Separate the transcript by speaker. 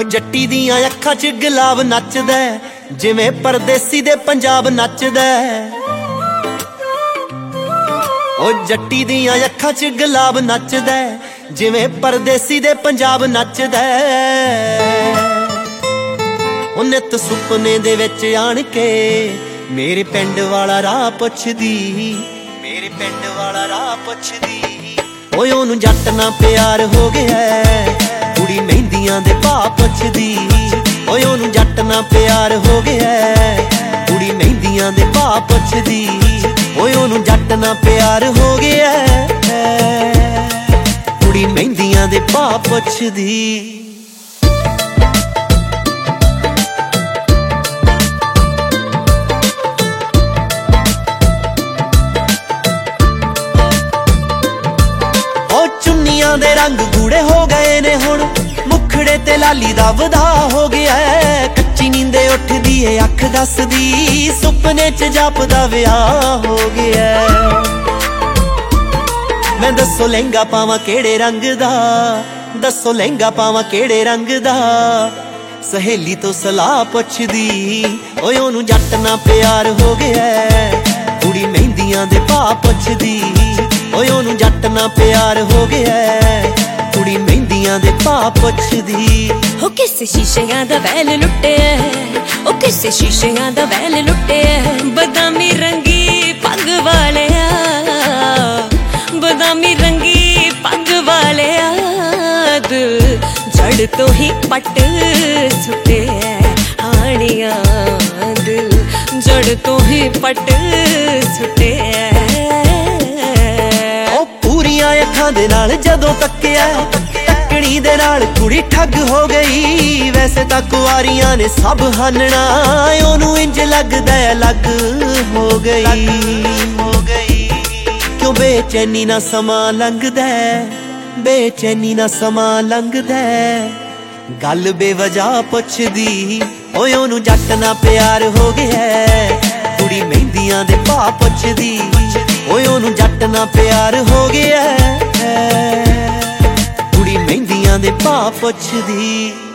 Speaker 1: ਜੱਟੀ ਦੀਆਂ ਅੱਖਾਂ 'ਚ ਗੁਲਾਬ ਨੱਚਦਾ ਜਿਵੇਂ ਪਰਦੇਸੀ ਦੇ ਪੰਜਾਬ ਨੱਚਦਾ। ਓ ਜੱਟੀ ਦੀਆਂ ਅੱਖਾਂ 'ਚ ਗੁਲਾਬ ਨੱਚਦਾ ਜਿਵੇਂ ਪਰਦੇਸੀ ਦੇ ਪੰਜਾਬ ਨੱਚਦਾ। ਓ ਨਿੱਤ ਸੁਪਨੇ ਦੇ ਵਿੱਚ ਆਣ ਕੇ ਮੇਰੇ ਪਿੰਡ ਵਾਲਾ ਰਾਹ ਪੁੱਛਦੀ, ਮੇਰੇ ਪਿੰਡ ਵਾਲਾ ਰਾਹ ਪੁੱਛਦੀ। ਓਏ ਉਹਨੂੰ ਜੱਟ ਨਾਲ ਪਿਆਰ ਹੋ ਗਿਆ, ਕੁੜੀ ਮਹਿੰਦੀਆਂ ਦੇ ਭਾਅ ਪੁੱਛਦੀ। ਓਏ ਉਹਨੂੰ ਜੱਟ ਨਾਲ ਪਿਆਰ ਹੋ ਗਿਆ, ਕੁੜੀ ਮਹਿੰਦੀਆਂ ਦੇ ਭਾਅ ਪੁੱਛਦੀ। ਓਏ ਉਹਨੂੰ ਜੱਟ ਨਾਲ ਪਿਆਰ ਹੋ ਗਿਆ, ਕੁੜੀ ਮਹਿੰਦੀਆਂ ਦੇ ਭਾਅ ਪੁੱਛਦੀ। ਚੁੰਨੀਆਂ ਦੇ ਰੰਗ ਗੂੜੇ ਹੋ ਗਏ ਨੇ ਹੁਣ, ਮੁਖੜੇ ਤੇ ਲਾਲੀ ਦਾ ਵਧਾ ਹੋ ਗਿਆ। ਕੱਚੀ ਨੀਂਦੇ ਉੱਠਦੀ ਏ ਅੱਖ ਦੱਸਦੀ, ਸੁਪਨੇ 'ਚ ਜਾਪਦਾ ਵਿਆਹ ਹੋ ਗਿਆ। ਮੈਂ ਦੱਸੋ ਲਹਿੰਗਾ ਪਾਵਾਂ ਕਿਹੜੇ ਰੰਗ ਦਾ, ਦੱਸੋ ਲਹਿੰਗਾ ਪਾਵਾਂ ਕਿਹੜੇ ਰੰਗ ਦਾ। ਸਹੇਲੀ ਤੋਂ ਸਲਾਹ ਪੁੱਛਦੀ, ਓਏ ਉਹਨੂੰ ਜੱਟ ਨਾਲ ਪਿਆਰ ਹੋ ਗਿਆ, ਕੁੜੀ ਮਹਿੰਦੀਆਂ ਦੇ ਭਾਅ ਪੁੱਛਦੀ। ਓਏ ਉਹਨੂੰ ਜੱਟ ਨਾਲ ਪਿਆਰ ਹੋ ਗਿਆ, ਕੁੜੀ ਮਹਿੰਦੀਆਂ ਦੇ ਭਾਅ ਪੁੱਛਦੀ।
Speaker 2: ਹੋ ਕਿਸੇ ਸ਼ੀਸ਼ਿਆਂ ਦਾ ਵੈਲ ਲੁੱਟਿਆ, ਉਹ ਕਿਸੇ ਸ਼ੀਸ਼ਿਆਂ ਦਾ ਵੈਲ ਲੁੱਟਿਆ। ਬਦਾਮੀ ਰੰਗੀ ਪੱਗ ਵਾਲਿਆ, ਬਦਾਮੀ ਰੰਗੀ ਪੱਗ ਵਾਲਿਆ। ਦਿਲ ਜੜ ਤੋਂ ਹੀ ਪੱਟ ਸੁੱਟਿਆ ਹਾਣੀਆਂ, ਦਿਲ ਜੜ ਤੋਂ ਹੀ ਪੱਟ ਸੁੱਟਿਆ।
Speaker 1: ਅੱਖਾਂ ਦੇ ਨਾਲ ਜਦੋਂ ਤੱਕਿਆ, ਤੱਕਣੀ ਦੇ ਨਾਲ ਕੁੜੀ ਠੱਗ ਹੋ ਗਈ। ਵੈਸੇ ਤਾਂ ਕੁਆਰੀਆਂ ਨੇ ਸਭ ਹਾਨਣਾ, ਉਹਨੂੰ ਇੰਜ ਲੱਗਦਾ ਅਲੱਗ ਹੋ ਗਈ। ਕਿਉਂ ਬੇਚੈਨੀ ਨਾ ਸਮਾਂ ਲੰਘਦਾ, ਬੇਚੈਨੀ ਨਾ ਸਮਾਂ ਲੰਘਦਾ। ਗੱਲ ਬੇਵਜ੍ਹਾ ਪੁੱਛਦੀ, ਓਏ ਉਹਨੂੰ ਜੱਟ ਨਾਲ ਪਿਆਰ ਹੋ ਗਿਆ, ਕੁੜੀ ਮਹਿੰਦੀਆਂ ਦੇ ਭਾਅ ਪੁੱਛਦੀ। ਓਏ ਉਹਨੂੰ ਜੱਟ ਨਾਲ ਪਿਆਰ ਹੋ ਗਿਆ, ਕੁੜੀ ਮਹਿੰਦੀਆਂ ਦੇ ਭਾਅ ਪੁੱਛਦੀ।